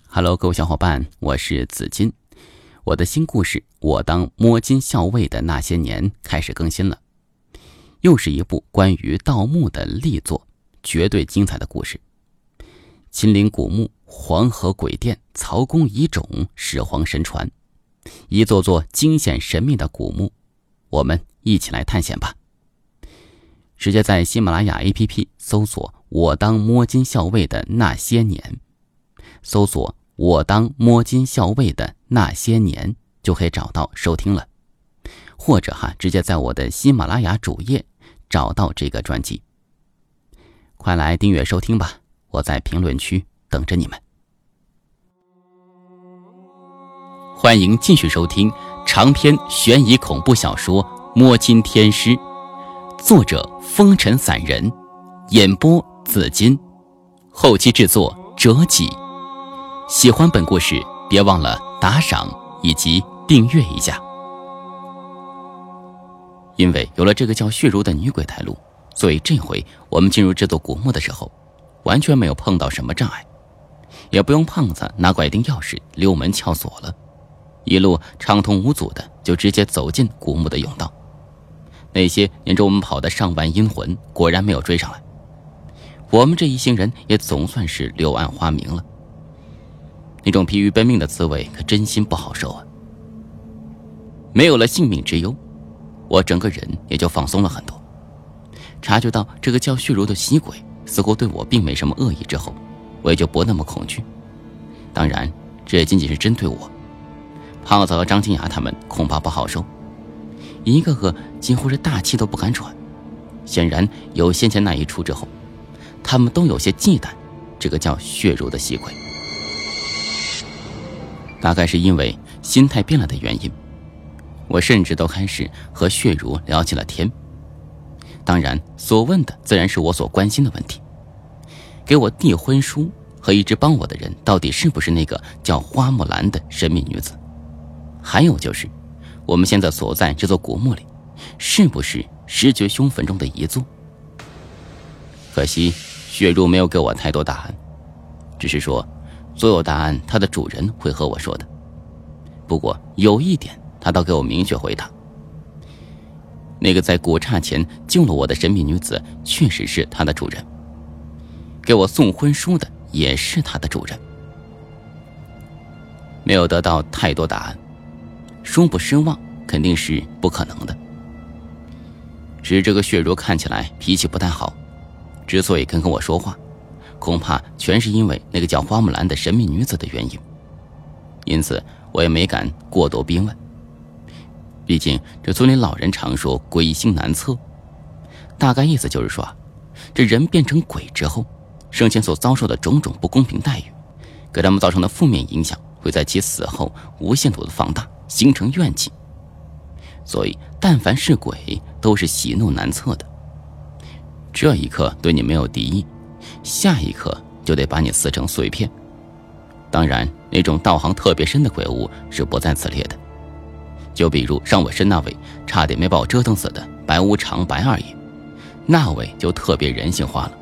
Hello， 各位小伙伴，我是子金。我的新故事《我当摸金校尉的那些年》开始更新了，又是一部关于盗墓的力作，绝对精彩的故事。秦岭古墓、黄河鬼殿、曹公遗冢、始皇神传，一座座惊险神秘的古墓，我们一起来探险吧。直接在喜马拉雅 APP 搜索我当摸金校尉的那些年，搜索我当摸金校尉的那些年就可以找到收听了，或者直接在我的喜马拉雅主页找到这个专辑。快来订阅收听吧，我在评论区等着你们。欢迎继续收听长篇悬疑恐怖小说《摸金天师》，作者风尘散人，演播紫金，后期制作折戟。喜欢本故事别忘了打赏以及订阅一下。因为有了这个叫血如的女鬼带路，所以这回我们进入这座古墓的时候完全没有碰到什么障碍，也不用胖子拿拐钉钥匙溜门撬锁了，一路畅通无阻的就直接走进古墓的甬道。那些沿着我们跑的上万阴魂果然没有追上来，我们这一行人也总算是柳暗花明了。那种疲于奔命的滋味可真心不好受啊！没有了性命之忧，我整个人也就放松了很多。察觉到这个叫血如的西鬼似乎对我并没什么恶意之后，我也就不那么恐惧。当然，这也仅仅是针对我。胖子和张金牙他们恐怕不好受，一个个几乎是大气都不敢喘。显然有先前那一出之后，他们都有些忌惮这个叫血如的西鬼。大概是因为心态变了的原因，我甚至都开始和血如聊起了天。当然，所问的自然是我所关心的问题：给我递婚书和一直帮我的人到底是不是那个叫花木兰的神秘女子？还有就是，我们现在所在这座古墓里，是不是石觉凶坟中的遗作？可惜血如没有给我太多答案，只是说所有答案它的主人会和我说的。不过有一点他倒给我明确回答，那个在古刹前救了我的神秘女子确实是他的主人，给我送婚书的也是他的主人。没有得到太多答案，说不失望肯定是不可能的。只是这个血如看起来脾气不太好，之所以跟我说话，恐怕全是因为那个叫花木兰的神秘女子的原因，因此我也没敢过多逼问。毕竟这村里老人常说鬼性难测，大概意思就是说这人变成鬼之后，生前所遭受的种种不公平待遇，给他们造成的负面影响会在其死后无限度的放大，形成怨气。所以但凡是鬼都是喜怒难测的，这一刻对你没有敌意，下一刻就得把你撕成碎片。当然，那种道行特别深的鬼物是不在此列的，就比如上我身那位差点没把我折腾死的白无常白二爷，那位就特别人性化了。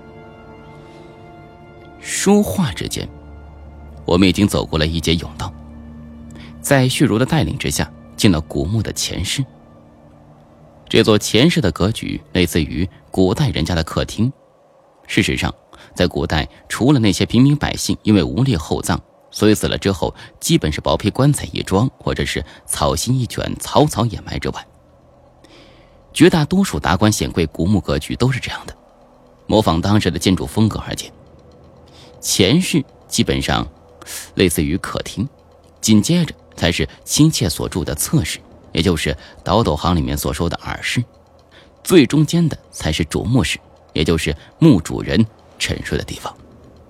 说话之间，我们已经走过了一节甬道，在血如的带领之下进了古墓的前室。这座前室的格局类似于古代人家的客厅。事实上，在古代除了那些平民百姓因为无力厚葬，所以死了之后基本是薄皮棺材一装，或者是草席一卷，草草掩埋之外，绝大多数达官显贵古墓格局都是这样的，模仿当时的建筑风格而建。前室基本上类似于客厅，紧接着才是亲切所住的侧室，也就是倒斗行里面所说的耳室，最中间的才是主墓室，也就是墓主人沉睡的地方。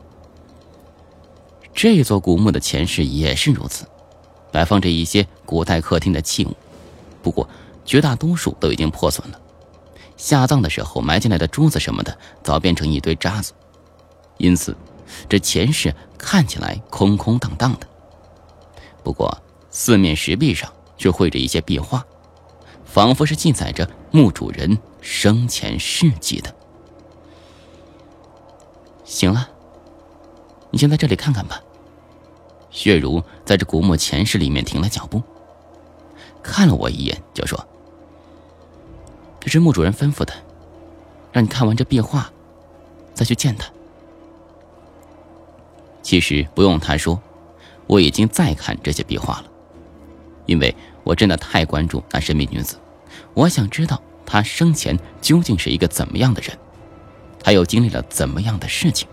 这座古墓的前室也是如此，摆放着一些古代客厅的器物，不过绝大多数都已经破损了，下葬的时候埋进来的珠子什么的早变成一堆渣子，因此这前室看起来空空荡荡的。不过四面石壁上却绘着一些壁画，仿佛是记载着墓主人生前事迹的。行了，你先在这里看看吧， 血如在这古墓前室里面停了脚步，看了我一眼就说：“这是墓主人吩咐的，让你看完这壁画再去见他。”其实不用他说，我已经在看这些壁画了，因为我真的太关注那神秘女子，我想知道她生前究竟是一个怎么样的人，她又经历了怎么样的事情。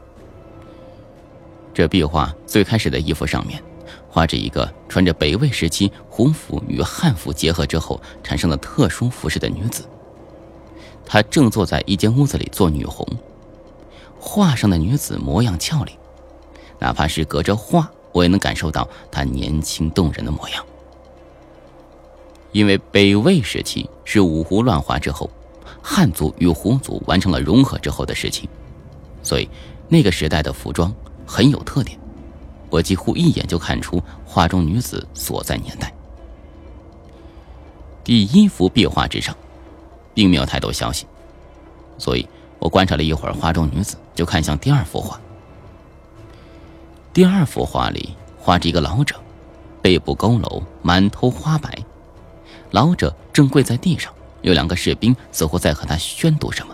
这壁画最开始的衣服上面画着一个穿着北魏时期胡服与汉服结合之后产生的特殊服饰的女子，她正坐在一间屋子里做女红。画上的女子模样俏丽，哪怕是隔着画，我也能感受到她年轻动人的模样。因为北魏时期是五胡乱华之后，汉族与胡族完成了融合之后的时期，所以那个时代的服装很有特点，我几乎一眼就看出画中女子所在年代。第一幅壁画之上并没有太多消息，所以我观察了一会儿画中女子，就看向第二幅画。第二幅画里画着一个老者，背部佝偻，满头花白，老者正跪在地上，有2个士兵似乎在和他宣读什么。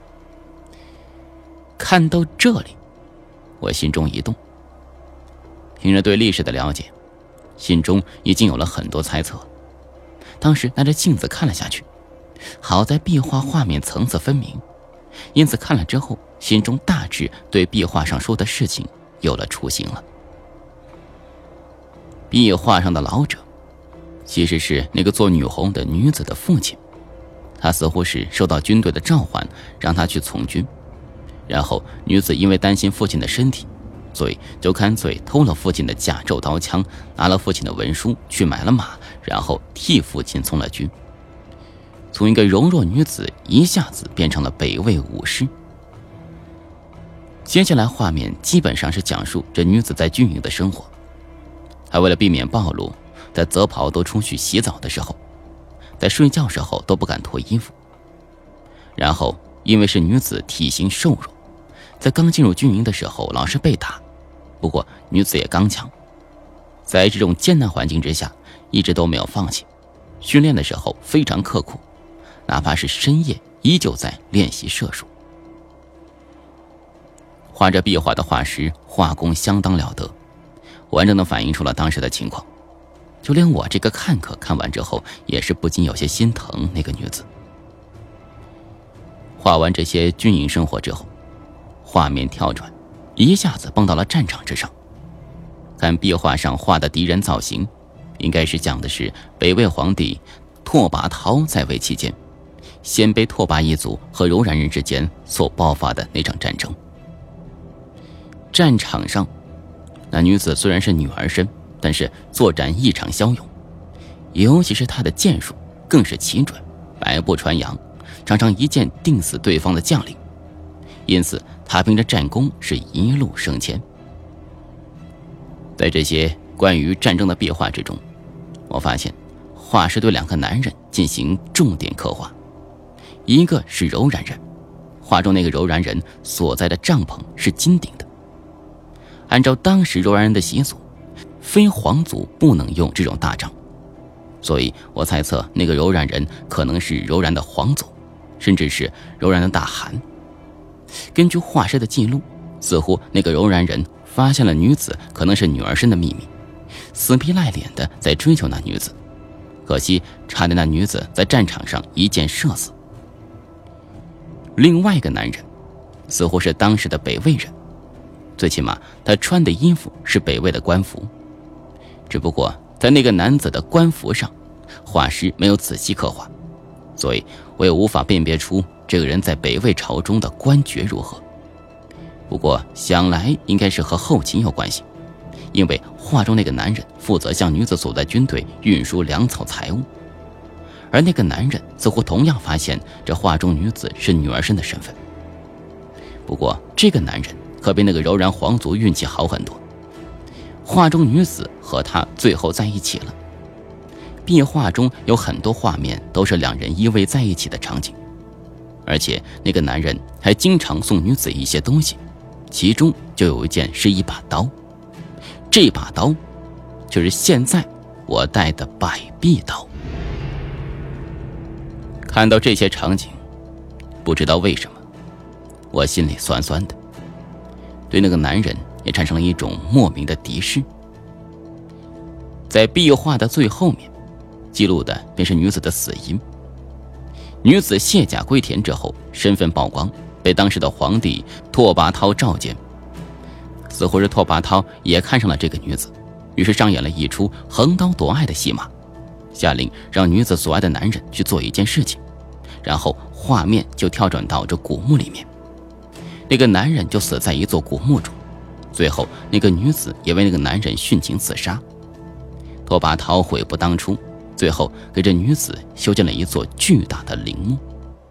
看到这里，我心中一动，凭着对历史的了解，心中已经有了很多猜测。当时拿着镜子看了下去，好在壁画画面层次分明，因此看了之后，心中大致对壁画上说的事情有了雏形了。壁画上的老者其实是那个做女红的女子的父亲，他似乎是受到军队的召唤，让他去从军。然后女子因为担心父亲的身体，所以就干脆偷了父亲的甲胄刀枪，拿了父亲的文书去买了马，然后替父亲从了军。从一个柔弱女子一下子变成了北魏武士。接下来画面基本上是讲述这女子在军营的生活，她为了避免暴露，在择袍都出去洗澡的时候，在睡觉时候都不敢脱衣服。然后因为是女子体型瘦弱，在刚进入军营的时候老是被打，不过女子也刚强，在这种艰难环境之下一直都没有放弃，训练的时候非常刻苦，哪怕是深夜依旧在练习射术。画着壁画的画师画工相当了得，完整地反映出了当时的情况，就连我这个看客看完之后也是不禁有些心疼那个女子。画完这些军营生活之后，画面跳转，一下子蹦到了战场之上。看壁画上画的敌人造型，应该是讲的是北魏皇帝拓跋焘在位期间，鲜卑拓跋一族和柔然人之间所爆发的那场战争。战场上，那女子虽然是女儿身，但是作战异常骁勇，尤其是她的剑术更是奇准，百步穿杨，常常一剑定死对方的将领，因此他凭着战功是一路升迁。在这些关于战争的壁画之中，我发现画师对2个男人进行重点刻画。一个是柔然人，画中那个柔然人所在的帐篷是金顶的，按照当时柔然人的习俗，非皇族不能用这种大帐，所以我猜测那个柔然人可能是柔然的皇族，甚至是柔然的大汗。根据画师的记录，似乎那个柔然人发现了女子可能是女儿身的秘密，死皮赖脸的在追求那女子，可惜差点那女子在战场上一箭射死。另外一个男人似乎是当时的北魏人，最起码他穿的衣服是北魏的官服，只不过在那个男子的官服上，画师没有仔细刻画，所以我也无法辨别出这个人在北魏朝中的官爵如何。不过想来应该是和后勤有关系，因为画中那个男人负责向女子所在军队运输粮草财物，而那个男人似乎同样发现这画中女子是女儿身的身份。不过这个男人可比那个柔然皇族运气好很多，画中女子和他最后在一起了。壁画中有很多画面都是2人依偎在一起的场景，而且那个男人还经常送女子一些东西，其中就有一件是一把刀。 这把刀就是现在我带的百臂刀。看到这些场景，不知道为什么我心里酸酸的，对那个男人也产生了一种莫名的敌视。在壁画的最后面记录的便是女子的死因。女子卸甲归田之后，身份曝光，被当时的皇帝拓跋焘召见。似乎是拓跋焘也看上了这个女子，于是上演了一出横刀夺爱的戏码，下令让女子所爱的男人去做一件事情，然后画面就跳转到这古墓里面，那个男人就死在一座古墓中，最后那个女子也为那个男人殉情自杀。拓跋焘悔不当初，最后给这女子修建了一座巨大的陵墓。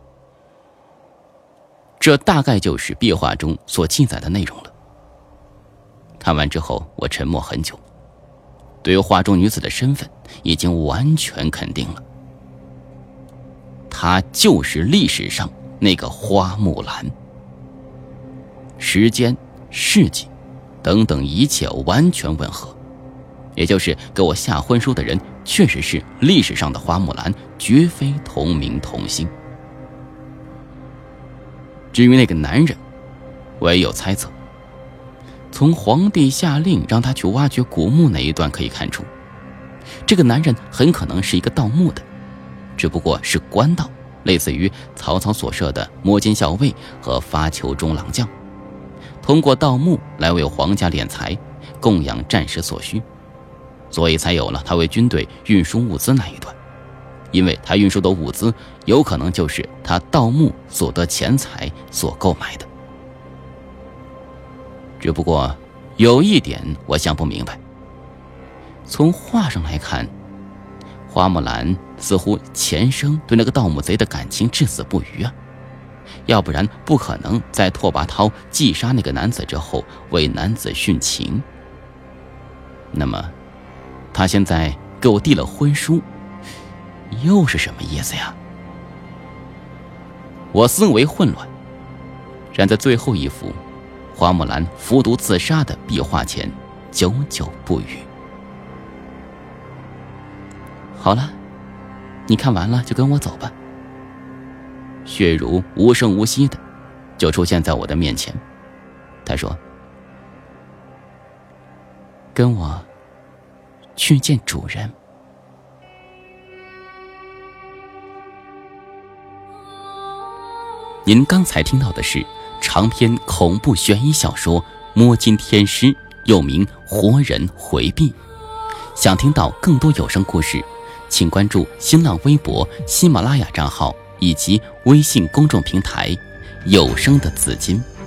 这大概就是壁画中所记载的内容了。看完之后，我沉默很久，对于画中女子的身份已经完全肯定了，她就是历史上那个花木兰。时间、事迹等等一切完全吻合，也就是给我下婚书的人确实是历史上的花木兰，绝非同名同姓。至于那个男人，我也有猜测。从皇帝下令让他去挖掘古墓那一段可以看出，这个男人很可能是一个盗墓的，只不过是官盗，类似于曹操所设的摸金校尉和发丘中郎将，通过盗墓来为皇家敛财，供养战时所需，所以才有了他为军队运输物资那一段，因为他运输的物资有可能就是他盗墓所得钱财所购买的。只不过有一点我想不明白，从画上来看，花木兰似乎前生对那个盗墓贼的感情至死不渝啊，要不然不可能在拓跋焘击杀那个男子之后为男子殉情。那么他现在给我递了婚书，又是什么意思呀？我思维混乱，站在最后一幅花木兰服毒自杀的壁画前，久久不语。好了，你看完了就跟我走吧。血如无声无息的就出现在我的面前，他说：“跟我去见主人。”您刚才听到的是长篇恐怖悬疑小说《摸金天师》，又名《活人回避》。想听到更多有声故事，请关注新浪微博、喜马拉雅账号以及微信公众平台有声的紫金。